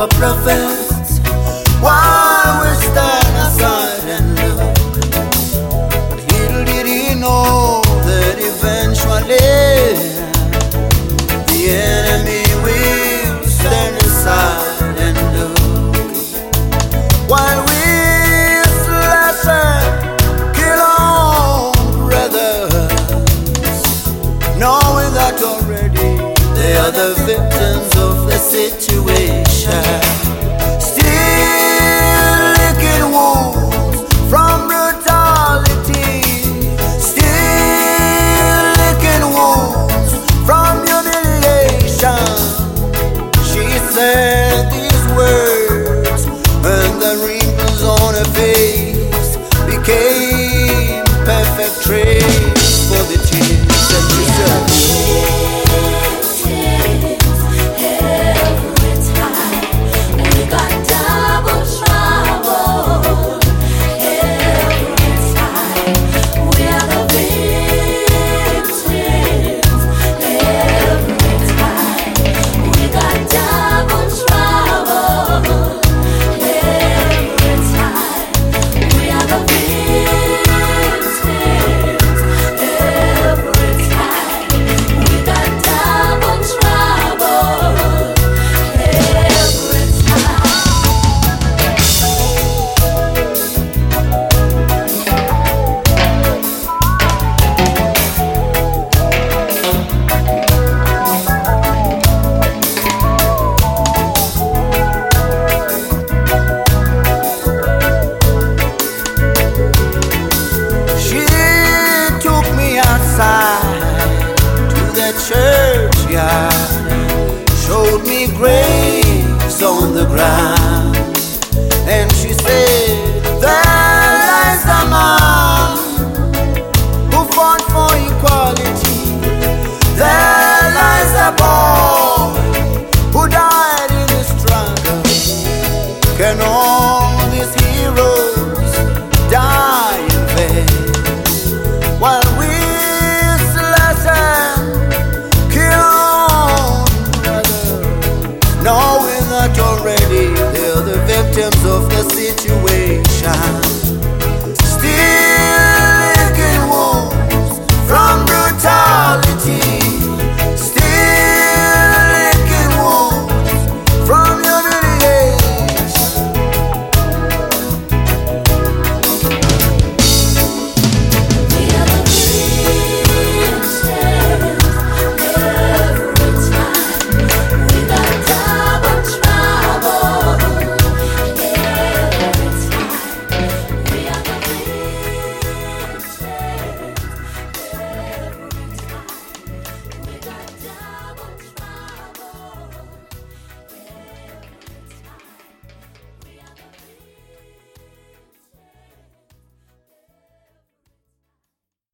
our prophets, while we stand aside and look. Little did he know that eventually the enemy will stand aside and look, while we slash and kill our brothers, knowing that already they are the victims of the situation. Still licking wounds from brutality, still licking wounds from humiliation. She said these words, and the wrinkles on her face became perfect trace for the tears that she said. Churchyard, showed me graves on the ground, and she said, there lies a man who fought for equality. There lies a boy who died in the struggle. Can all these heroes die in vain, while we knowing that already they're the victims of the situation?